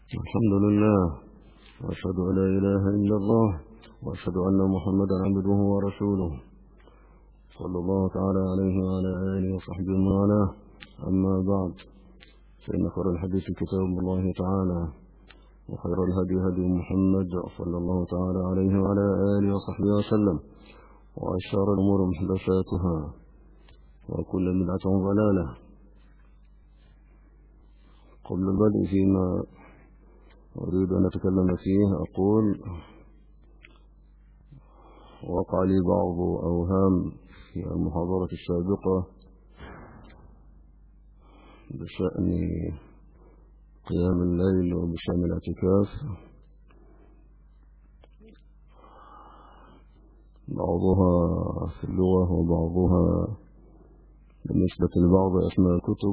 الحمد لله، وأشهد أن لا إله إلا الله، وأشهد أن محمدا عبده ورسوله، صلى الله تعالى عليه وعلى آله وصحبه ومن والاه. أما بعد، فإن خير الحديث كتاب الله تعالى، وخير الهدي هدي محمد صلى الله تعالى عليه وعلى آله وصحبه وسلم، وأشار الأمور محدثاتها، وكل بدعة ضلالة. قبل البدء فيما أريد أن أتكلم فيه أقول: وقع لي بعض أوهام في المحاضرة السابقة بشأن قيام الليل وبشأن الاعتكاف، بعضها في اللغة وبعضها بالنسبة لبعض أسماء الكتب،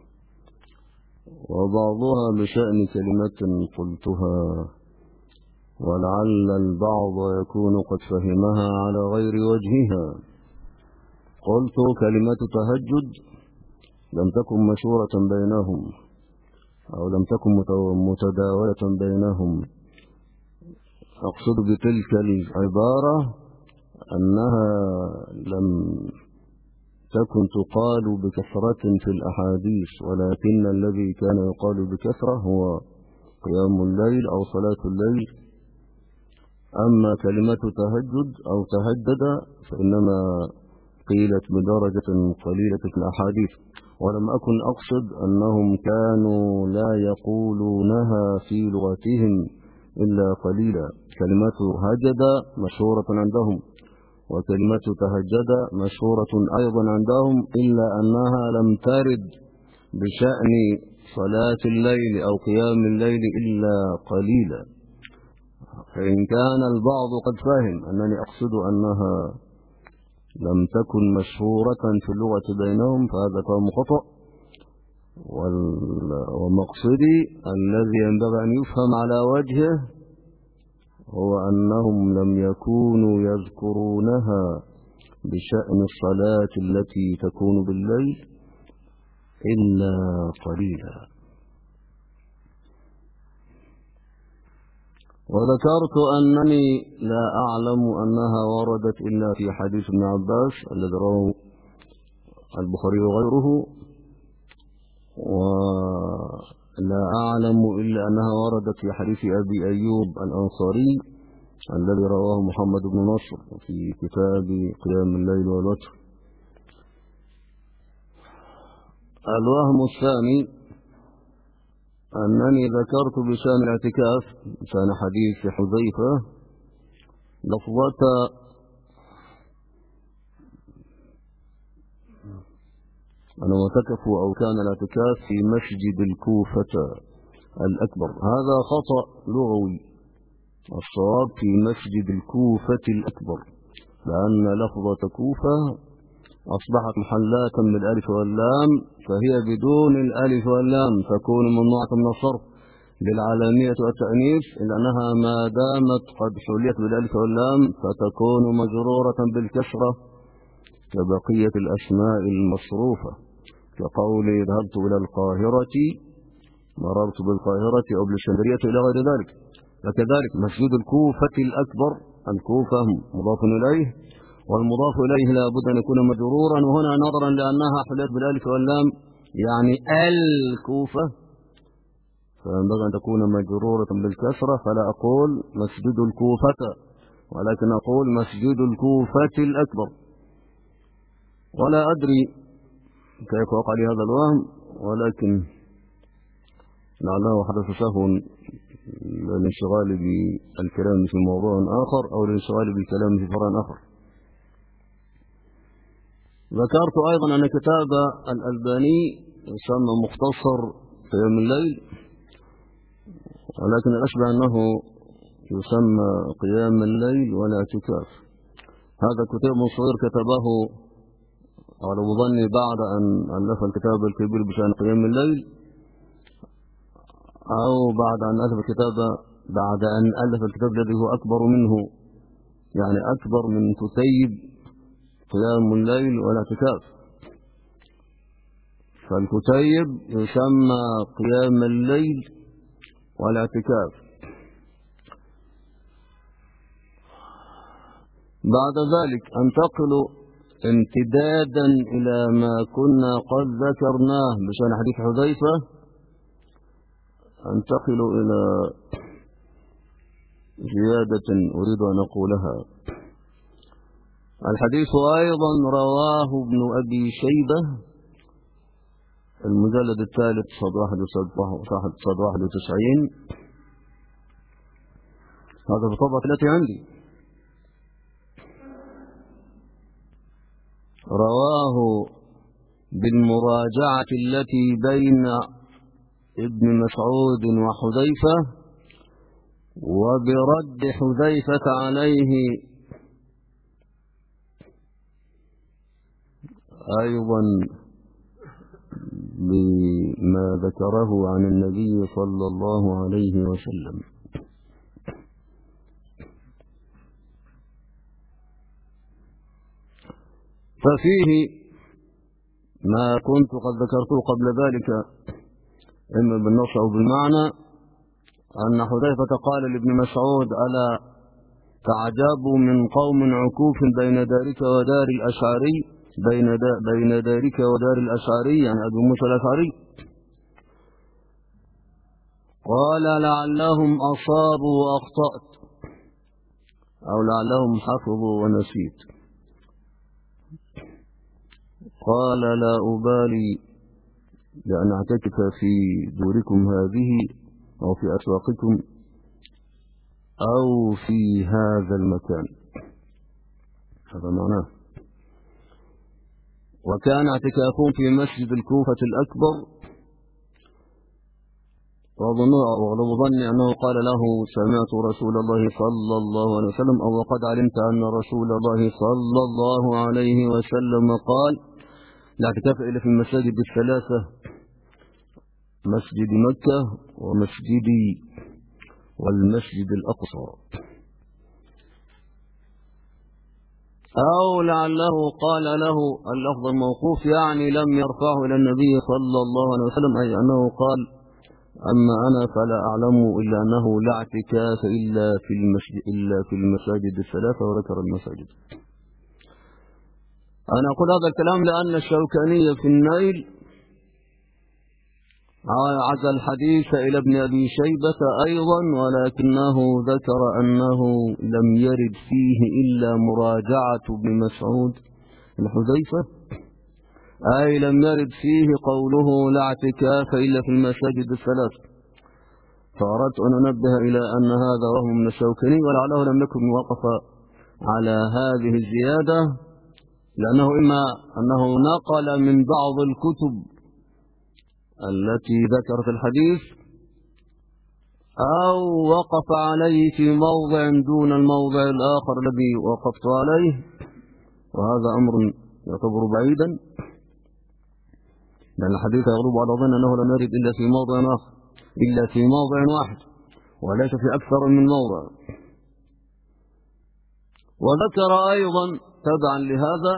وبعضها بشأن كلمة قلتها ولعل البعض يكون قد فهمها على غير وجهها. قلت: كلمة تهجد لم تكن مشهورة بينهم، أو لم تكن متداولة بينهم. أقصد بتلك العبارة أنها لم تكن تقال بكثرة في الأحاديث، ولكن الذي كان يقال بكثرة هو قيام الليل أو صلاة الليل. أما كلمة تهجد أو تهجد فإنما قيلت بدرجة قليلة في الأحاديث، ولم أكن أقصد أنهم كانوا لا يقولونها في لغتهم إلا قليلا. كلمة هجد مشهورة عندهم، وكلمة تهجد مشهورة أيضا عندهم، إلا أنها لم ترد بشأن صلاة الليل أو قيام الليل إلا قليلا. فإن كان البعض قد فهم أنني أقصد أنها لم تكن مشهورة في اللغة بينهم فهذا كان خطأ، ومقصدي الذي ينبغي أن يفهم على وجهه هو أنهم لم يكونوا يذكرونها بشأن الصلاة التي تكون بالليل إلا قليلا. وذكرت أنني لا أعلم أنها وردت إلا في حديث ابن عباس الذي رواه البخاري وغيره، ولا أعلم إلا أنها وردت في حديث أبي أيوب الأنصاري الذي رواه محمد بن نصر في كتاب قيام الليل والوتر. الوهم الثاني أنني ذكرت بشأن الاعتكاف بشأن حديث حذيفة لفظة أنه اعتكف أو كان الاعتكاف في مسجد الكوفة الأكبر. هذا خطأ لغوي، الصواب في مسجد الكوفة الأكبر، لأن لفظة كوفة أصبحت محلاة بالألف واللام، فهي بدون الألف واللام تكون ممنوعة من الصرف للعالمية والتأنيث، إلا أنها ما دامت قد حليت بالألف واللام فتكون مجرورة بالكسرة كبقية الأسماء المصروفة، كقولي ذهبت إلى القاهرة، مررت بالقاهرة أو بالإسكندرية إلى غير ذلك. فكذلك مسجد الكوفة الأكبر، الكوفة مضاف إليه، والمضاف إليه لا بد أن يكون مجرورا، وهنا نظرا لأنها حليت بالألف واللام يعني الكوفة فينبغي أن تكون مجرورة بالكسرة، فلا أقول مسجد الكوفة ولكن أقول مسجد الكوفة الأكبر. ولا أدري كيف وقع لي هذا الوهم، ولكن لعله حدث سهو للانشغال بالكلام في موضوع آخر أو للانشغال بالكلام في فرع آخر. ذكرت أيضا أن كتاب الألباني يسمى مختصر قيام الليل، ولكن الأشبه أنه يسمى قيام الليل والاعتكاف. هذا كتاب صغير كتبه على ظني بعد أن ألف الكتاب الكبير بشأن قيام الليل، أو بعد أن ألف الكتاب الذي هو أكبر منه، يعني أكبر من كتيب قيام الليل والاعتكاف. فالكتيب يسمى قيام الليل والاعتكاف. بعد ذلك أنتقل امتدادا إلى ما كنا قد ذكرناه بشأن حديث حذيفة، أنتقل إلى زيادة أريد أن أقولها. الحديث أيضا رواه ابن أبي شيبة المجلد الثالث صد 91، هذا في الطبعة التي عندي. رواه بالمراجعة التي بين ابن مسعود وحذيفة، وبرد حذيفة عليه أيضا بما ذكره عن النبي صلى الله عليه وسلم. ففيه ما كنت قد ذكرته قبل ذلك إما بالنص أو بالمعنى، أن حذيفة قال لابن مسعود: ألا تعجبوا من قوم عكوف بين دارك ودار الأشعري، بين دارك ودار الأشعري يعني أبي موسى الأشعري. قال: لعلهم أصابوا وأخطأت، أو لعلهم حفظوا ونسيت. قال: لا أبالي لأن أعتكف في دوركم هذه أو في أسواقكم أو في هذا المكان. هذا معناه. وكان اعتكافهم في مسجد الكوفة الأكبر، وأغلب ظني أنه قال له: سمعت رسول الله صلى الله عليه وسلم، أو وقد علمت أن رسول الله صلى الله عليه وسلم قال: الاعتكاف إلا في المساجد الثلاثة، مسجد مكة ومسجدي والمسجد الأقصى. أو لعله قال له اللفظ الموقوف، يعني لم يرفعه إلى النبي صلى الله عليه وسلم، أي أنه قال: أما أنا فلا أعلم إلا أنه لا اعتكاف إلا في المساجد الثلاثة، وذكر المساجد. أنا أقول هذا الكلام لأن الشوكاني في النيل عزى الحديث إلى ابن أبي شيبة أيضا، ولكنه ذكر أنه لم يرد فيه إلا مراجعة ابن مسعود الحذيفة، أي لم يرد فيه قوله لا اعتكاف إلا في المساجد الثلاث. فأردت أن أنبه إلى أن هذا وهم من الشوكاني، ولعله لم يكن وقف على هذه الزيادة، لأنه إما أنه نقل من بعض الكتب التي ذكرت الحديث، أو وقف عليه في موضع دون الموضع الآخر الذي وقفت عليه، وهذا أمر يعتبر بعيدا، لأن الحديث يغلب على ظن أنه لم يرد إلا في موضع آخر، إلا في موضع واحد وليس في أكثر من موضع. وذكر أيضا تبعا لهذا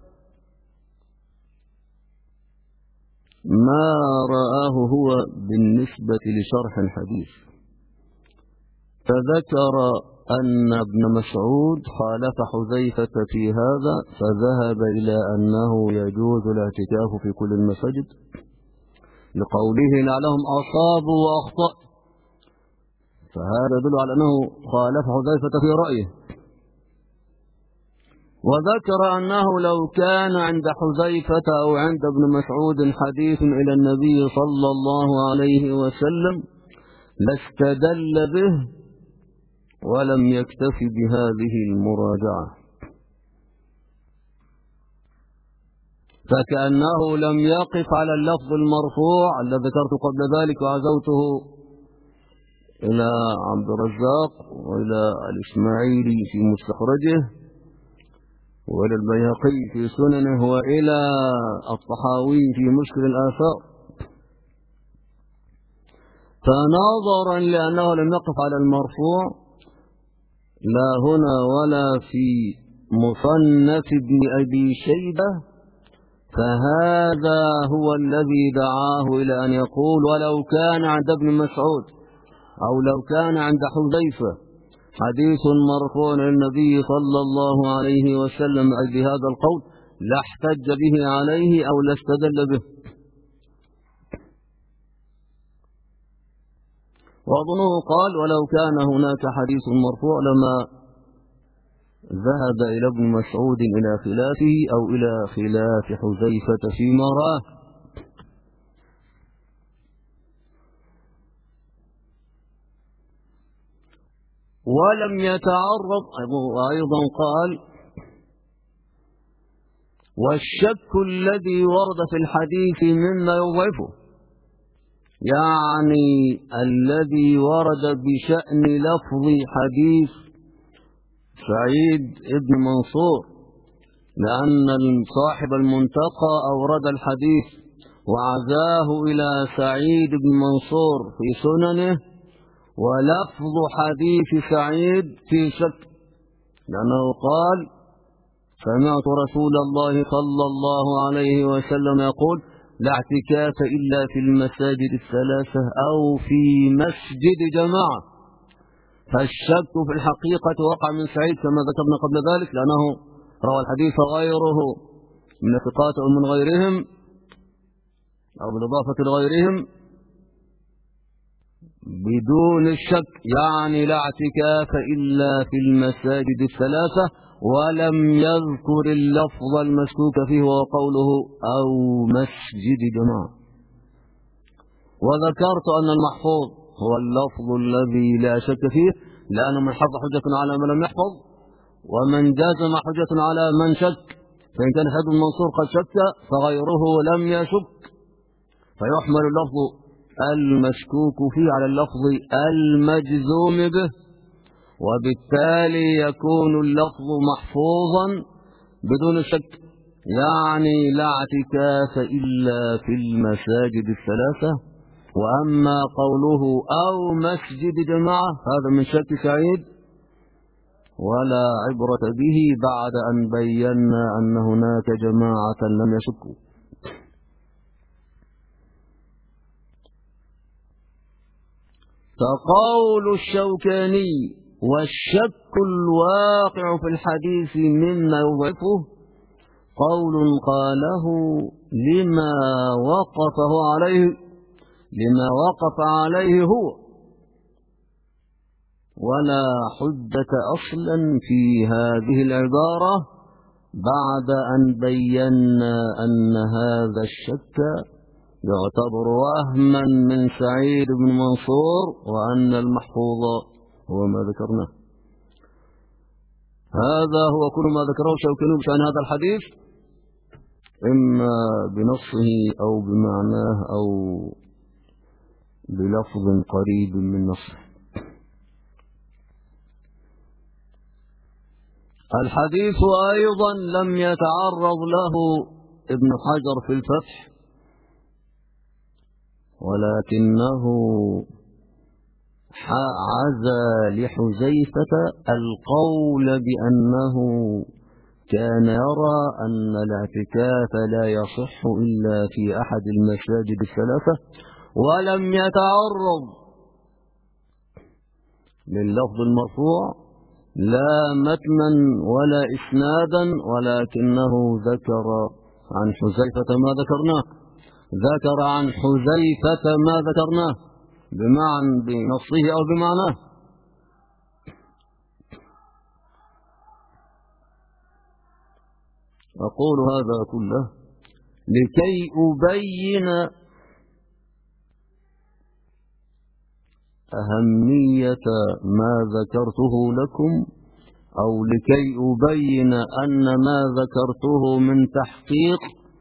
ما رآه هو بالنسبة لشرح الحديث، فذكر أن ابن مسعود خالف حذيفة في هذا، فذهب إلى أنه يجوز الاعتكاف في كل المساجد، لقوله لعلهم أصابوا وأخطأ، فهذا يدل على أنه خالف حذيفة في رأيه. وذكر أنه لو كان عند حذيفة أو عند ابن مسعود حديث إلى النبي صلى الله عليه وسلم لاستدل به، ولم يكتف بهذه المراجعة، فكأنه لم يقف على اللفظ المرفوع الذي ذكرت قبل ذلك وعزوته إلى عبد الرزاق وإلى الإسماعيلي في مستخرجه وإلى البيهقي في سننه وإلى الطحاوي في مشكل الآثار. فنظرا لأنه لم يقف على المرفوع لا هنا ولا في مصنف ابن أبي شيبة، فهذا هو الذي دعاه إلى أن يقول ولو كان عند ابن مسعود، أو لو كان عند حذيفة حديث مرفوع للنبي صلى الله عليه وسلم بهذا القول لاحتج به عليه أو لاستدل به. وأظنه قال ولو كان هناك حديث مرفوع لما ذهب إلى ابن مسعود إلى خلافه أو إلى خلاف حذيفة فيما رآه. ولم يتعرض. وأيضا قال والشك الذي ورد في الحديث مما يضعفه، يعني الذي ورد بشأن لفظ حديث سعيد بن منصور، لأن صاحب المنتقى أورد الحديث وعزاه إلى سعيد بن منصور في سننه، ولفظ حديث سعيد في شك، لأنه قال سمعت رسول الله صلى الله عليه وسلم يقول لا اعتكاف إلا في المساجد الثلاثة أو في مسجد جماعة. فالشك في الحقيقة وقع من سعيد كما ذكرنا قبل ذلك، لأنه روى الحديث غيره من الثقات أو من غيرهم أو بالإضافة لغيرهم بدون الشك، يعني لا اعتكاف إلا في المساجد الثلاثة، ولم يذكر اللفظ المشكوك فيه وهو قوله أو مسجد جماعة. وذكرت أن المحفوظ هو اللفظ الذي لا شك فيه، لأن من حفظ حجة على من لم يحفظ، ومن جازم حجة على من شك، فإن كان حفظ المنصور قد شك فغيره لم يشك، فيحمل اللفظ المشكوك فيه على اللفظ المجزوم به، وبالتالي يكون اللفظ محفوظا بدون شك، يعني لا اعتكاف إلا في المساجد الثلاثة. وأما قوله أو مسجد جماعة هذا من شك سعيد ولا عبرة به بعد أن بينا أن هناك جماعة لم يشكوا. فقول الشوكاني والشك الواقع في الحديث مما يضعفه قول قاله لما وقف عليه هو، ولا حجة أصلا في هذه العبارة بعد أن بينا أن هذا الشك يعتبر وهما من سعيد بن منصور، وأن المحفوظ هو ما ذكرناه. هذا هو كل ما ذكره الشوكاني بشأن هذا الحديث، إما بنصه أو بمعناه أو بلفظ قريب من نصه. الحديث أيضا لم يتعرض له ابن حجر في الفتح، ولكنه عزى لحذيفة القول بأنه كان يرى أن الاعتكاف لا يصح إلا في أحد المساجد الثلاثة، ولم يتعرض لللفظ المرفوع لا متنا ولا إسنادا، ولكنه ذكر عن حذيفة ما ذكرناه، ذكر عن حذيفة ما ذكرناه بمعنى بنصه أو بمعناه. أقول هذا كله لكي أبين أهمية ما ذكرته لكم، أو لكي أبين أن ما ذكرته من تحقيق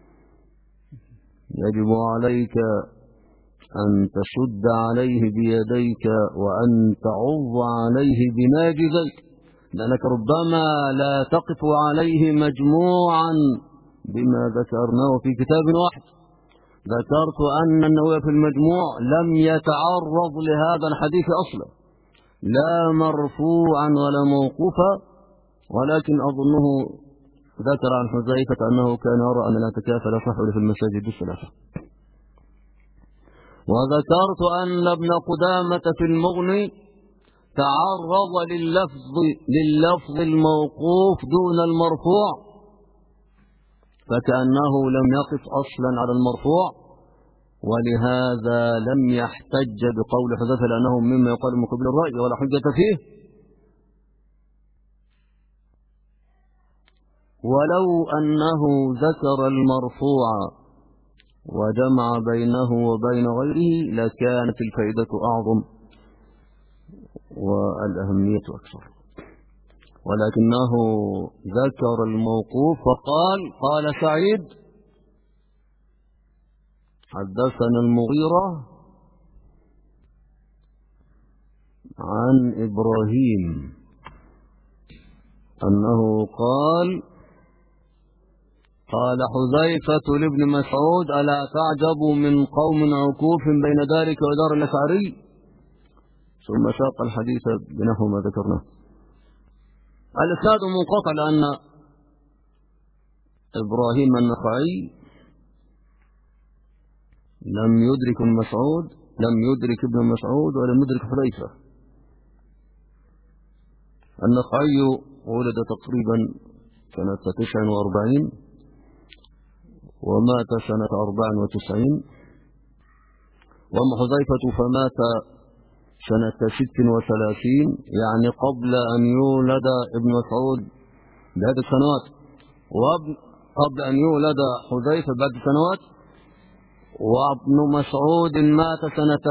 يجب عليك أن تشد عليه بيديك وأن تعض عليه بناجذيك، لأنك ربما لا تقف عليه مجموعا بما ذكرناه في كتاب واحد. ذكرت أن النووي في المجموع لم يتعرض لهذا الحديث أصلا، لا مرفوعا ولا موقوفا، ولكن أظنه ذكر عن حذيفة أنه كان يرى أن الاعتكاف لا يصح إلا في المساجد الثلاثة. وذكرت أن ابن قدامة في المغني تعرض لللفظ الموقوف دون المرفوع، فكأنه لم يقف أصلا على المرفوع، ولهذا لم يحتج بقول حذيفة لأنه مما يقال من قبل الرأي ولا حجة فيه. ولو أنه ذكر المرفوع وجمع بينه وبين غيره لكانت الفائدة أعظم والأهمية أكثر، ولكنه ذكر الموقوف فقال: قال سعيد حدثنا المغيرة عن إبراهيم أنه قال حذيفة لابن مسعود: ألا تعجب من قوم عكوف بين ذلك ودار الأشعري، ثم ساق الحديث بنحو ما ذكرناه. الإسناد منقطع لأن إبراهيم النخعي لم يدرك ابن مسعود ولم يدرك حذيفة. النخعي ولد تقريبا سنة 49 ومات سنة 94، وأما حذيفة فمات سنة 36، يعني قبل أن يولد ابن مسعود بعدة سنوات، وقبل أن يولد حذيفة بعد سنوات، وابن مسعود مات سنة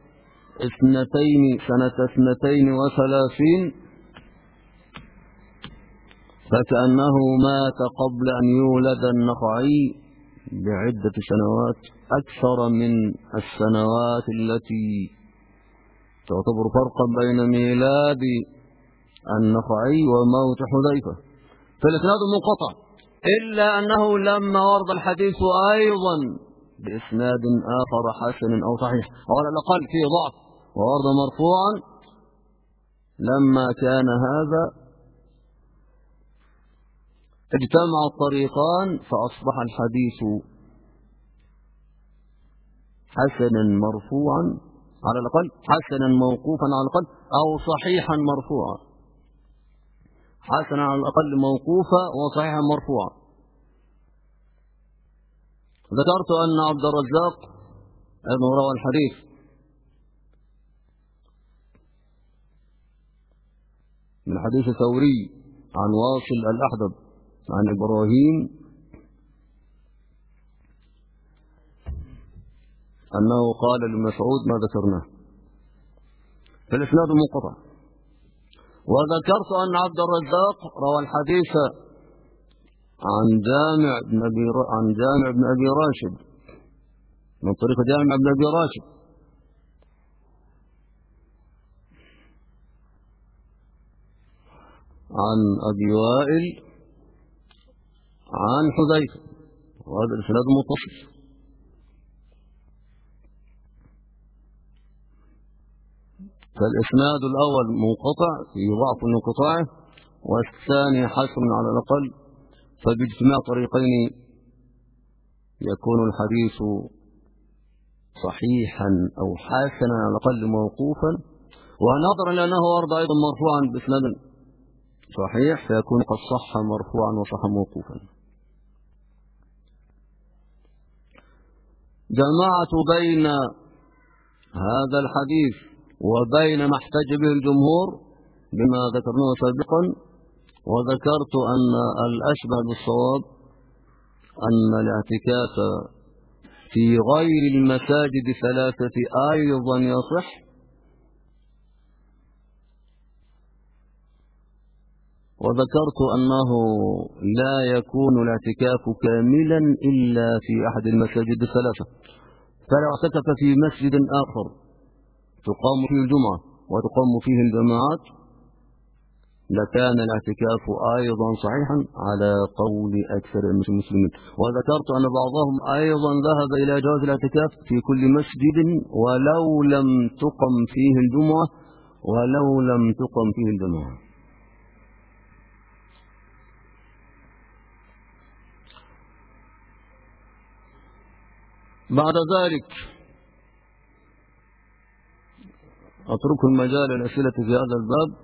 32، فكأنه مات قبل أن يولد النخعي بعدة سنوات أكثر من السنوات التي تعتبر فرقا بين ميلاد النخعي وموت حذيفة. فالإسناد منقطع، إلا أنه لما ورد الحديث أيضا بإسناد آخر حسن أو صحيح أو على الأقل فيه ضعف وورد مرفوعا، لما كان هذا اجتمع الطريقان فأصبح الحديث حسنا مرفوعا على الأقل، حسنا موقوفا على الأقل، أو صحيحا مرفوعا، حسنا على الأقل موقوفا وصحيحا مرفوعا. ذكرت أن عبد الرزاق أيضا روى الحديث من حديث ثوري عن واصل الأحدب عن إبراهيم أنه قال لمسعود ما ذكرناه، فالإسناد منقطع. وذكرت أن عبد الرزاق روى الحديث عن جامع بن أبي راشد من طريق جامع بن أبي راشد عن أبي وائل عن حذيفة، وهذا الإسناد متصل. فالإسناد الأول منقطع فيه ضعف من انقطاعه، والثاني حسن على الأقل، فباجتماع طريقين يكون الحديث صحيحا أو حسنا على الأقل موقوفا، ونظرا لأنه ورد أيضا مرفوعا بإسناد صحيح فيكون قد صح مرفوعا وصح موقوفا. جمعت بين هذا الحديث وبين ما احتج به الجمهور بما ذكرناه سابقا، وذكرت أن الأشبه بالصواب أن الاعتكاف في غير المساجد ثلاثة أيضا يصح، وذكرت أنه لا يكون الاعتكاف كاملا إلا في أحد المساجد الثلاثة، فلو اعتكف في مسجد آخر تقام فيه الجمعة وتقام فيه الجماعات لكان الاعتكاف أيضا صحيحا على قول أكثر المسلمين. وذكرت أن بعضهم أيضا ذهب إلى جواز الاعتكاف في كل مسجد ولو لم تقم فيه الجمعة بعد ذلك أترك المجال للأسئلة في هذا الباب،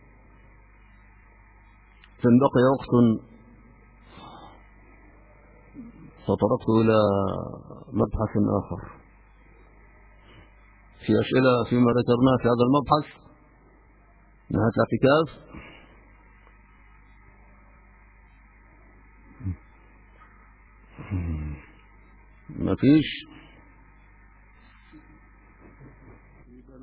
فإن بقي وقت فطرقت إلى مبحث آخر. في أسئلة فيما ذكرناه في هذا المبحث نهاية الاعتكاف؟ ما فيش.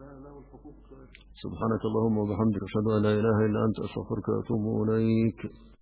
سبحانك اللهم وبحمدك أشهد أن لا إله إلا أنت أستغفرك وأتوب إليك.